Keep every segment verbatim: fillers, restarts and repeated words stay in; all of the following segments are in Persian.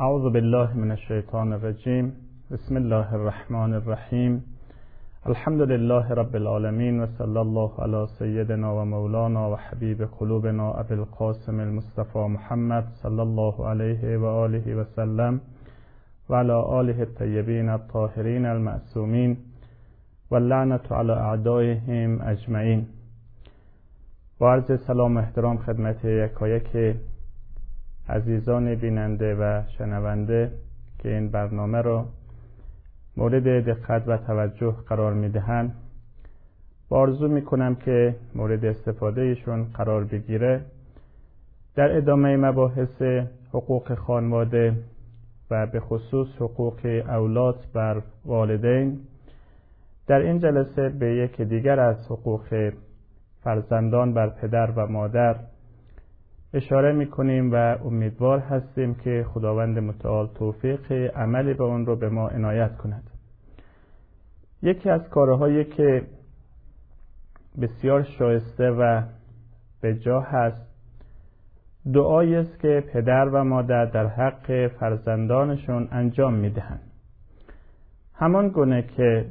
اعوذ بالله من الشیطان الرجیم. بسم الله الرحمن الرحیم. الحمد لله رب العالمین و صلی الله علی سیدنا و مولانا و حبیب قلوبنا ابی القاسم المصطفى محمد صلی الله علیه و آله و سلم و علی آله الطیبین الطاهرین المعصومین و لعنت علی اعدائهم اجمعین. با عرض سلام و احترام خدمت یکایک عزیزان بیننده و شنونده که این برنامه را مورد دقت و توجه قرار میدهند، با آرزو میکنم که مورد استفاده ایشون قرار بگیره. در ادامه مباحث حقوق خانواده و به خصوص حقوق اولاد بر والدین، در این جلسه به یک دیگر از حقوق فرزندان بر پدر و مادر اشاره میکنیم و امیدوار هستیم که خداوند متعال توفیق عملی به اون رو به ما عنایت کند. یکی از کارهایی که بسیار شایسته و به جا هست، دعایی است که پدر و مادر در حق فرزندانشون انجام میدهند. همان گونه که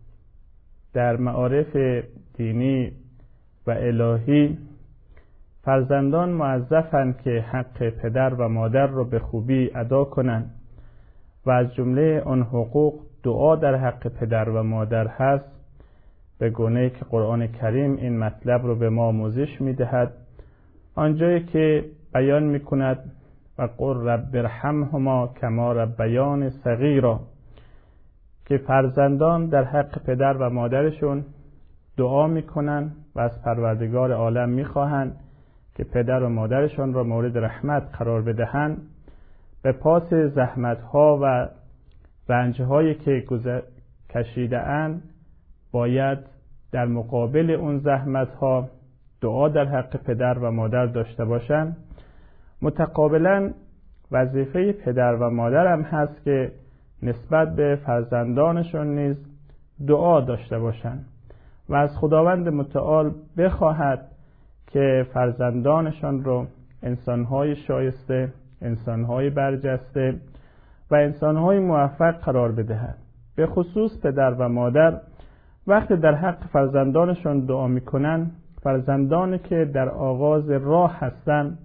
در معارف دینی و الهی فرزندان موظفند که حق پدر و مادر را به خوبی ادا کنند و از جمله آن حقوق دعا در حق پدر و مادر هست، به گونه‌ای که قرآن کریم این مطلب رو به ما آموزش می‌دهد، آنجایی که بیان می‌کند و قل رب ارحمهما کما ربیانی صغیرا، که فرزندان در حق پدر و مادرشون دعا می‌کنند و از پروردگار عالم می‌خواهند که پدر و مادرشان را مورد رحمت قرار بدهند. به پاس زحمت‌ها و رنج‌هایی که کشیده اند، باید در مقابل اون زحمت‌ها دعا در حق پدر و مادر داشته باشند. متقابلاً وظیفه پدر و مادر هم هست که نسبت به فرزندانشون نیز دعا داشته باشند و از خداوند متعال بخواهد که فرزندانشان رو انسان‌های شایسته، انسان‌های برجسته و انسان‌های موفق قرار بدهد. به خصوص پدر و مادر وقتی در حق فرزندانشان دعا می‌کنند، فرزندانی که در آغاز راه هستند،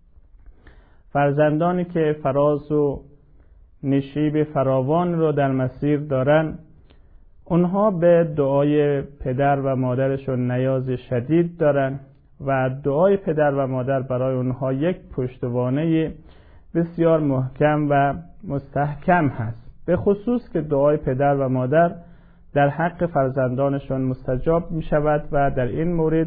فرزندانی که فراز و نشیب فراوان رو در مسیر دارند، اونها به دعای پدر و مادرشون نیاز شدید دارند و دعای پدر و مادر برای اونها یک پشتوانه بسیار محکم و مستحکم هست. به خصوص که دعای پدر و مادر در حق فرزندانشان مستجاب می شود و در این مورد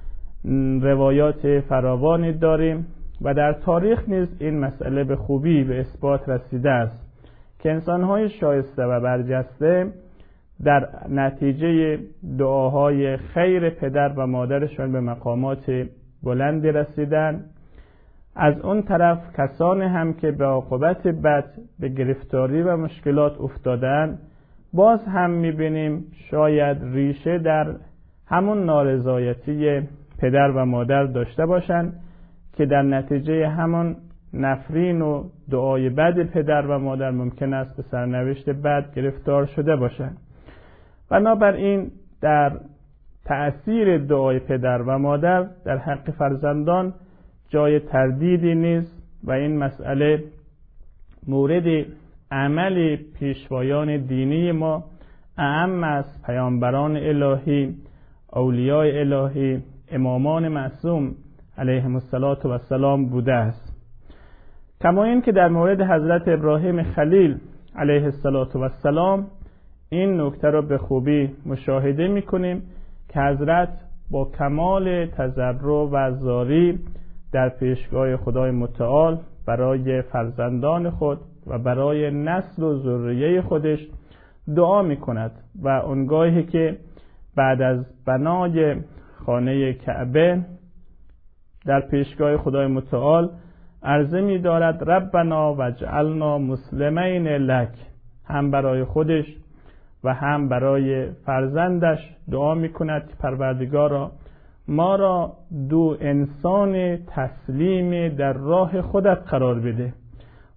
روایات فراوانی داریم و در تاریخ نیز این مسئله به خوبی به اثبات رسیده است که انسان‌های شایسته و برجسته در نتیجه دعاهای خیر پدر و مادرشان به مقامات بلندی رسیدن. از اون طرف کسانی هم که به عاقبت بد به گرفتاری و مشکلات افتادن، باز هم میبینیم شاید ریشه در همون نارضایتی پدر و مادر داشته باشند که در نتیجه همون نفرین و دعای بد پدر و مادر ممکن است به سرنوشت بد گرفتار شده باشند. بنابراین در تأثیر دعای پدر و مادر در حق فرزندان جای تردیدی نیست و این مسئله مورد عمل پیشوایان دینی ما، اعم از پیامبران الهی، اولیاء الهی، امامان معصوم علیهم السلام بوده است. کما این که در مورد حضرت ابراهیم خلیل علیه السلام این نکته را به خوبی مشاهده می‌کنیم که حضرت با کمال تضرع و زاری در پیشگاه خدای متعال برای فرزندان خود و برای نسل و ذریه خودش دعا می‌کند و اونگاهی که بعد از بنای خانه کعبه در پیشگاه خدای متعال عرضه می‌دارد ربنا واجعلنا مسلمین لک، هم برای خودش و هم برای فرزندش دعا می‌کند که پروردگارا ما را دو انسان تسلیم در راه خودت قرار بده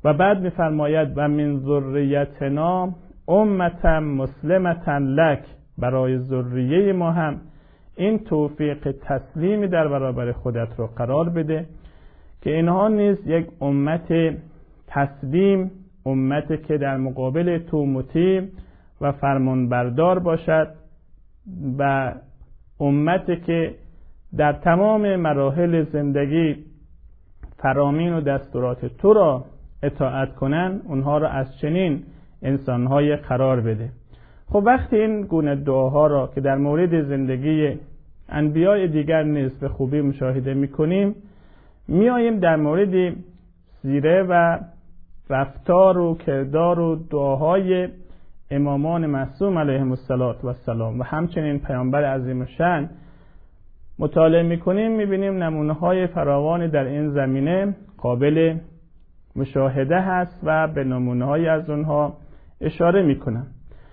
و بعد می‌فرماید و من ذریتنا امة مسلمة لک، برای ذریه ما هم این توفیق تسلیمی در برابر خودت رو قرار بده که اینها نیز یک امت تسلیم، امتی که در مقابل تو مطیع و فرمانبردار باشد و امتی که در تمام مراحل زندگی فرامین و دستورات تو را اطاعت کنند، اونها را از چنین انسانهای قرار بده. خب وقتی این گونه دعاها را که در مورد زندگی انبیاء دیگر نیز به خوبی مشاهده میکنیم، میاییم در مورد سیره و رفتار و کردار و دعاهای امامان معصوم علیهم السلام و همچنین پیامبر عظیم الشأن مطالعه میکنیم، میبینیم نمونه های فراوانی در این زمینه قابل مشاهده هست و به نمونه های از اونها اشاره میکنم.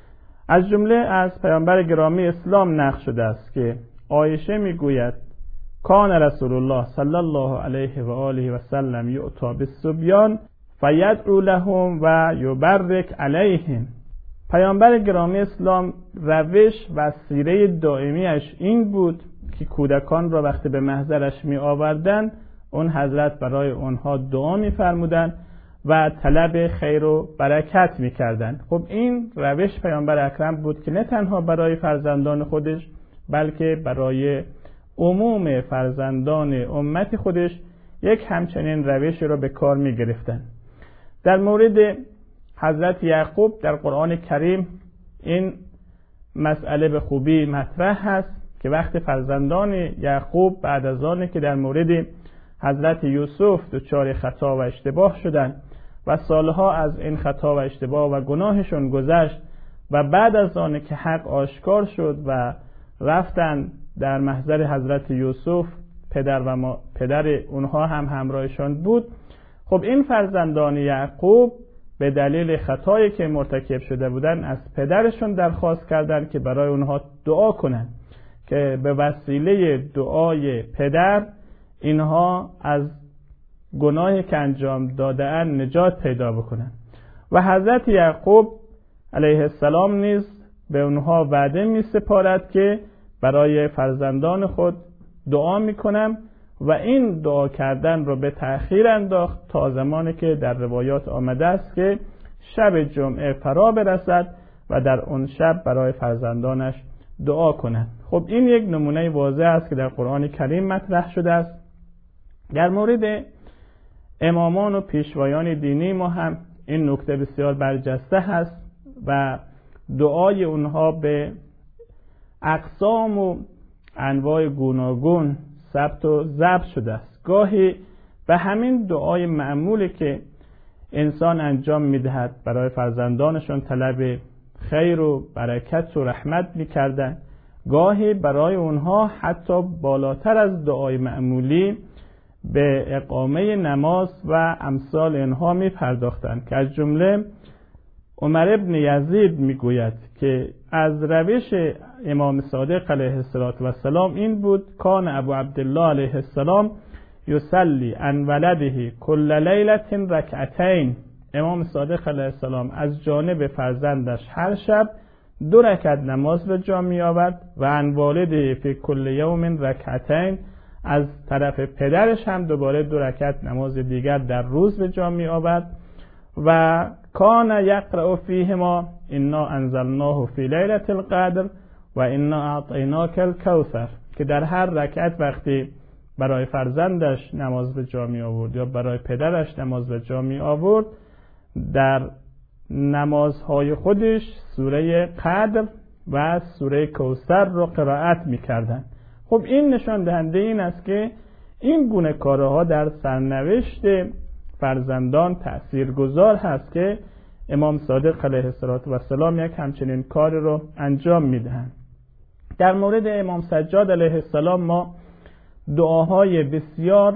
از جمله از پیامبر گرامی اسلام نقل شده است که عایشه میگوید کان رسول الله صلی الله علیه و آله و سلم یؤتی بالصبیان فیدعو لهم و یبرک علیهم. پیامبر گرامی اسلام روش و سیره دائمیش این بود که کودکان را وقتی به محضرش می آوردن، اون حضرت برای اونها دعا می فرمودن و طلب خیر و برکت می کردن. خب این روش پیامبر اکرم بود که نه تنها برای فرزندان خودش بلکه برای عموم فرزندان امت خودش یک همچنین روش را به کار می گرفتن. در مورد حضرت یعقوب در قرآن کریم این مسئله به خوبی مطرح هست که وقتی فرزندان یعقوب بعد از آنی که در مورد حضرت یوسف دچار خطا و اشتباه شدند و سالها از این خطا و اشتباه و گناهشون گذشت و بعد از آنی که حق آشکار شد و رفتن در محضر حضرت یوسف، پدر و ما پدر اونها هم همراهشان بود. خب این فرزندان یعقوب به دلیل خطایی که مرتکب شده بودن از پدرشون درخواست کردند که برای اونها دعا کنند که به وسیله دعای پدر اینها از گناهی که انجام داده‌اند نجات پیدا بکنند. و حضرت یعقوب علیه السلام نیز به اونها وعده می سپارد که برای فرزندان خود دعا می کنم و این دعا کردن رو به تأخیر انداخت تا زمانی که در روایات آمده است که شب جمعه فرا برسد و در اون شب برای فرزندانش دعا کنند. خب این یک نمونه واضح است که در قرآن کریم مطرح شده است. در مورد امامان و پیشوایان دینی ما هم این نکته بسیار برجسته هست و دعای اونها به اقسام و انواع گوناگون ثبت و ضبط شده است. گاهی به همین دعای معمولی که انسان انجام میدهد برای فرزندانشون طلب خیر و برکت و رحمت میکردن، گاهی برای اونها حتی بالاتر از دعای معمولی به اقامه نماز و امثال اینها میپرداختند که از جمله عمر ابن یزید میگوید که از روش امام صادق علیه السلام این بود کان ابو عبدالله علیه السلام یصلی عن ولده کل لیلة رکعتین. امام صادق علیه السلام از جانب فرزندش هر شب دو رکعت نماز به جا می آورد و عن والده فی کل یوم رکعتین، از طرف پدرش هم دوباره دو رکعت نماز دیگر در روز به جا می آورد و کان یقرأ فیهما انا انزلناه فی لیلة القدر و انا اعطیناک الکوثر، که در هر رکعت وقتی برای فرزندش نماز به جا می آورد یا برای پدرش نماز به جا می آورد، در نمازهای خودش سوره قدر و سوره کوثر رو قرائت می کردن. خب این نشان دهنده این است که این گونه کارها در سرنوشت فرزندان تأثیرگذار هست که امام صادق علیه السلام یک همچنین کار رو انجام میدهند. در مورد امام سجاد علیه السلام ما دعاهای بسیار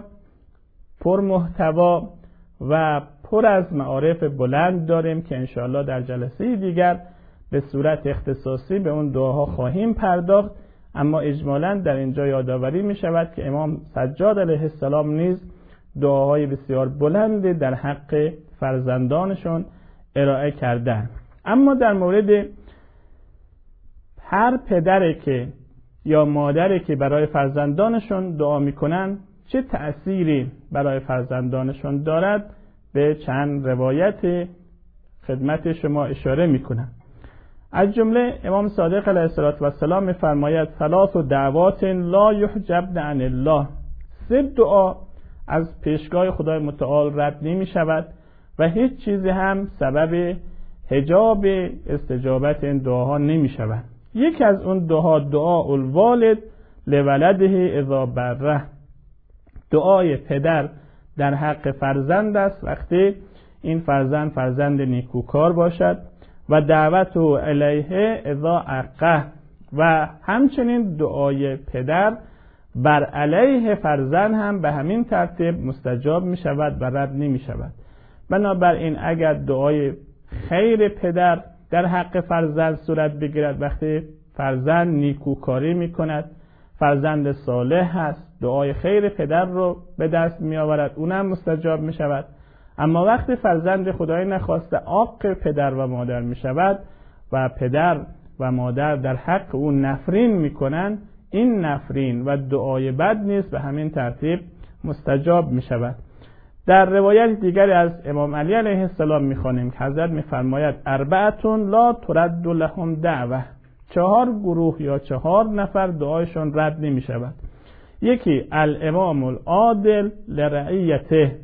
پرمحتوا و پر از معارف بلند داریم که انشاءالله در جلسه دیگر به صورت اختصاصی به اون دعاها خواهیم پرداخت، اما اجمالاً در اینجا یادآوری می شود که امام سجاد علیه السلام نیز دعاهای بسیار بلند در حق فرزندانشون ارائه کردن. اما در مورد هر پدری که یا مادری که برای فرزندانشون دعا میکنن چه تأثیری برای فرزندانشون دارد به چند روایت خدمت شما اشاره میکنم. از جمله امام صادق علیه السلام میفرماید ثلاث دعوات لا یحجبن عن الله، سه دعا از پیشگاه خدای متعال رد نمی شود و هیچ چیزی هم سبب حجاب استجابت این دعاها نمی شود. یکی از اون دعا دعا الوالد لولده اذا بره، دعای پدر در حق فرزند است وقتی این فرزند فرزند نیکوکار باشد، و دعوت الیه اذا عقه، و همچنین دعای پدر بر علیه فرزند هم به همین ترتیب مستجاب می شود و رد نمی شود. بنابراین اگر دعای خیر پدر در حق فرزند صورت بگیرد، وقتی فرزند نیکوکاری می کند، فرزند صالح هست، دعای خیر پدر رو به دست می آورد، اونم مستجاب می شود. اما وقتی فرزند خدای نخواسته عاق پدر و مادر می شود و پدر و مادر در حق اون نفرین می کنند، این نفرین و دعای بد نیست به همین ترتیب مستجاب می شود. در روایت دیگری از امام علی علیه السلام می خوانیم که حضرت می فرماید اربعتون لا ترد لهم دعوه، چهار گروه یا چهار نفر دعایشون رد نمی شود. یکی الامام العادل لرعیته،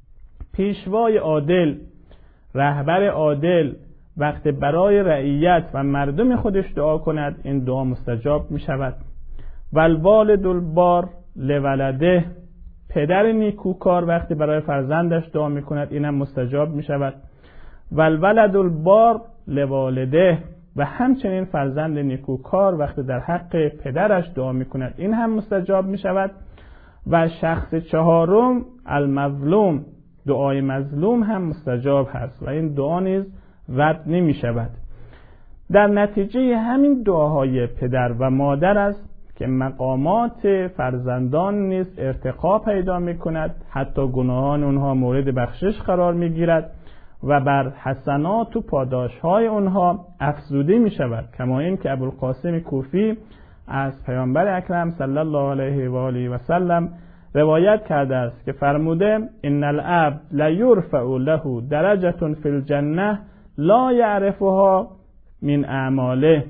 پیشوای عادل، رهبر عادل وقتی برای رعیت و مردم خودش دعا کند این دعا مستجاب می شود. والوالد البار لولده، پدر نیکوکار وقتی برای فرزندش دعا می کند اینم مستجاب می شود. والولد البار لوالده، و همچنین فرزند نیکوکار وقتی در حق پدرش دعا می کند این هم مستجاب می شود. و شخص چهارم المظلوم، دعای مظلوم هم مستجاب هست و این دعا نیز رد نمی شود. در نتیجه همین دعاهای پدر و مادر است که مقامات فرزندان نیز ارتقا پیدا می کند، حتی گناهان اونها مورد بخشش قرار می گیرد و بر حسنات و پاداش های اونها افزوده می شود، کما این که ابوالقاسم کوفی از پیامبر اکرم صلی الله علیه و آله و سلم روایت کرده است که فرموده ان العبد لا یرفع له درجه فی الجنه لا یعرفها من اعماله.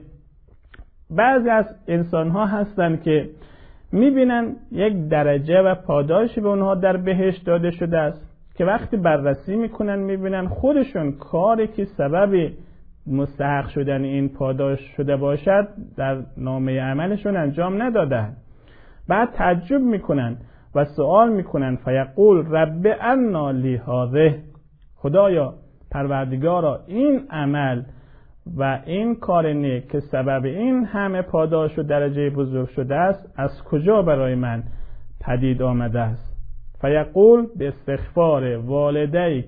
بعضی از انسان ها هستند که میبینن یک درجه و پاداشی به اونها در بهشت داده شده است که وقتی بررسی میکنن میبینن خودشون کاری که سبب مستحق شدن این پاداش شده باشد در نامه عملشون انجام ندادن. بعد تعجب میکنن و سوال میکنن فیقول رب انا لی هذه، خدایا پروردگارا این عمل و این کار نیک که سبب این همه پاداش و درجه بزرگ شده است از کجا برای من پدید آمده است؟ فیقول به استغفار والدیک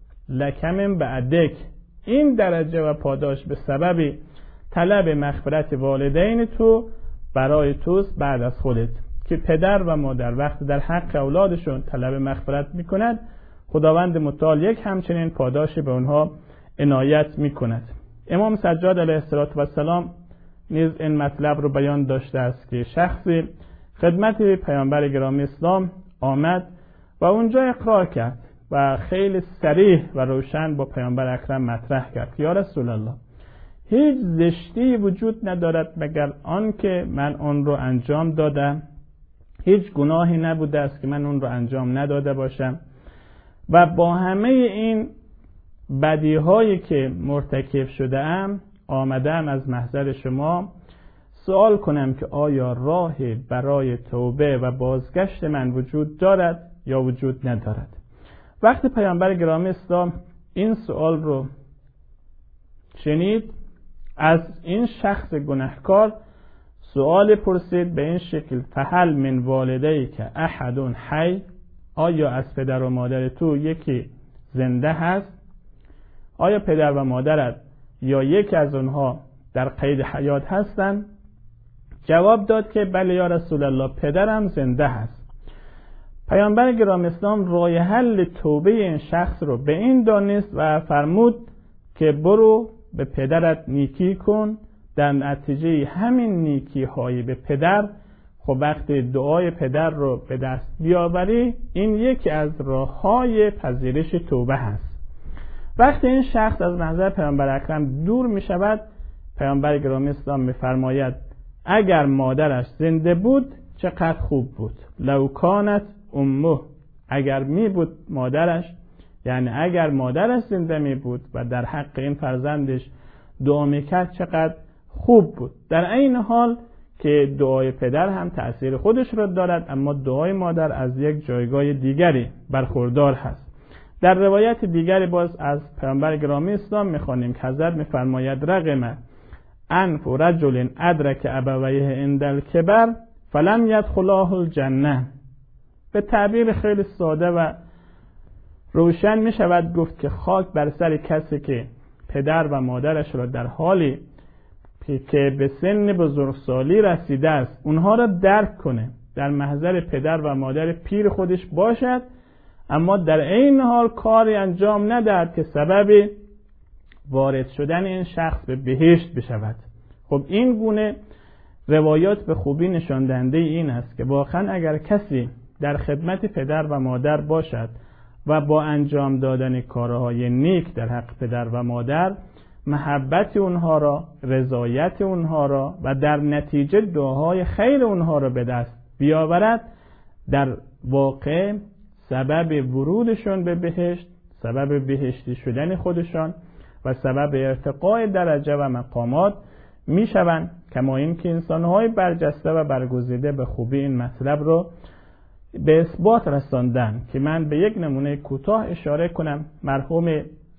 لکم بعدک، این درجه و پاداش به سبب طلب مغفرت والدین تو برای توست بعد از خودت. که پدر و مادر وقتی در حق اولادشون طلب مغفرت میکند، خداوند متعال یک همچنین پاداشی به اونها عنایت میکند. امام سجاد علیه السلام نیز این مطلب رو بیان داشته است که شخصی خدمت پیامبر گرامی اسلام آمد و اونجا اقرار کرد و خیلی صریح و روشن با پیامبر اکرم مطرح کرد یا رسول الله، هیچ زشتی وجود ندارد مگر آن که من اون رو انجام دادم، هیچ گناهی نبوده است که من اون رو انجام نداده باشم و با همه این بدیهایی که مرتکب شده ام آمدم از محضر شما سوال کنم که آیا راهی برای توبه و بازگشت من وجود دارد یا وجود ندارد. وقتی پیامبر گرامی اسلام این سوال رو شنید، از این شخص گناهکار سوال پرسید به این شکل فهل من والدی که احد حی، آیا از پدر و مادر تو یکی زنده هست؟ آیا پدر و مادرت یا یکی از اونها در قید حیات هستند؟ جواب داد که بله یا رسول الله، پدرم زنده هست. پیامبر گرامی اسلام راه حل توبه این شخص رو به این دانست و فرمود که برو به پدرت نیکی کن، در نتیجه همین نیکی های به پدر، خب وقتی دعای پدر رو به دست بیاوری، این یکی از راه های پذیرش توبه هست. وقتی این شخص از نظر پیامبر اکرم دور می شود، پیامبر گرامی اسلام می فرماید اگر مادرش زنده بود چقدر خوب بود. لو کانت امه، اگر می بود مادرش، یعنی اگر مادرش زنده می بود و در حق این فرزندش دعا می کرد چقدر خوب بود. در این حال که دعای پدر هم تأثیر خودش را دارد، اما دعای مادر از یک جایگاه دیگری برخوردار هست. در روایت دیگری باز از پیامبر گرامی اسلام می‌خوانیم که حضرت می‌فرماید رغم انف رجل ادرک ابویه عند الکبر فلم یدخلاه الجنه. به تعبیر خیلی ساده و روشن می‌شود گفت که خاک بر سر کسی که پدر و مادرش را در حالی که به سن بزرگسالی رسیده است اونها را درک کنه، در محضر پدر و مادر پیر خودش باشد، اما در این حال کاری انجام ندهد که سبب وارد شدن این شخص به بهشت بشود. خب این گونه روایات به خوبی نشان دهنده این است که واقعا اگر کسی در خدمت پدر و مادر باشد و با انجام دادن کارهای نیک در حق پدر و مادر محبت اونها را، رضایت اونها را و در نتیجه دعاهای خیر اونها را به دست بیاورد، در واقع سبب ورودشون به بهشت، سبب بهشتی شدن خودشان و سبب ارتقاء درجه و مقامات میشوند. کما این که انسانهای برجسته و برگزیده به خوبی این مطلب رو به اثبات رساندن که من به یک نمونه کوتاه اشاره کنم. مرحوم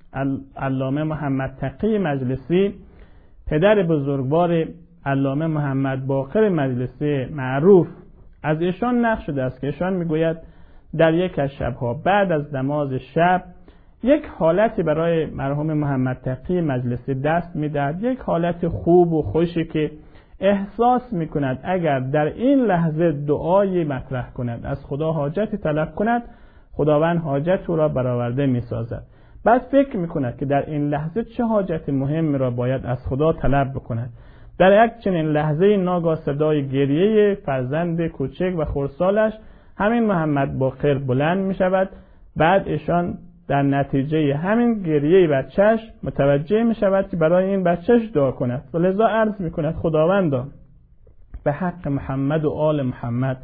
علامه محمد تقی مجلسی، پدر بزرگوار علامه محمد باقر مجلسی معروف، از ایشان نقل شده است که ایشان میگوید در یک از شبها بعد از نماز شب یک حالتی برای مرحوم محمد تقی مجلسی دست میدهد، یک حالت خوب و خوشی که احساس میکند اگر در این لحظه دعایی مطرح کند، از خدا حاجتی طلب کند، خداوند حاجت او را برآورده میسازد. بعد فکر میکند که در این لحظه چه حاجت مهمی را باید از خدا طلب بکند. در یک چنین لحظه ناگاه صدای گریه فرزند کوچک و خردسالش همین محمد باقر بلند میشود. بعد ایشان در نتیجه همین گریه بچهش متوجه میشود که برای این بچهش دعا کند و لذا عرض میکند خداوندا به حق محمد و آل محمد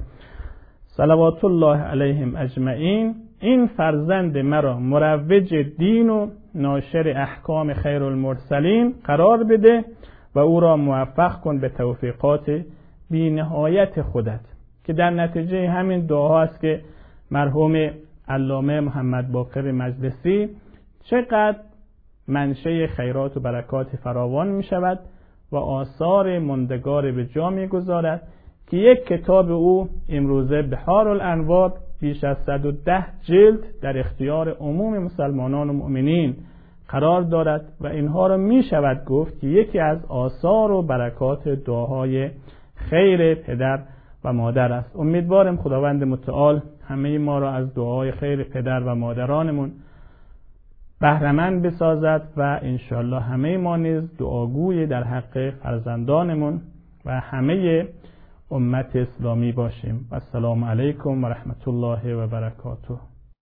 صلوات الله علیهم اجمعین، این فرزند مرا مروج دین و ناشر احکام خیر المرسلین قرار بده و او را موفق کن به توفیقات بی نهایت خودت. که در نتیجه همین دعاها است که مرحوم علامه محمد باقر مجلسی چقدر منشأ خیرات و برکات فراوان می شود و آثار ماندگار به جا می گذارد که یک کتاب او امروزه بحار الانوار بیش از صد و ده جلد در اختیار عموم مسلمانان و مؤمنین قرار دارد و اینها را می شود گفت که یکی از آثار و برکات دعاهای خیر پدر و مادر است. امیدوارم خداوند متعال همه ما را از دعای خیر پدر و مادرانمون بهره‌مند بسازد و انشالله همه ما نیز دعاگوی در حق فرزندانمون و همه امت اسلامی باشیم. السلام علیکم و رحمت الله و برکاته.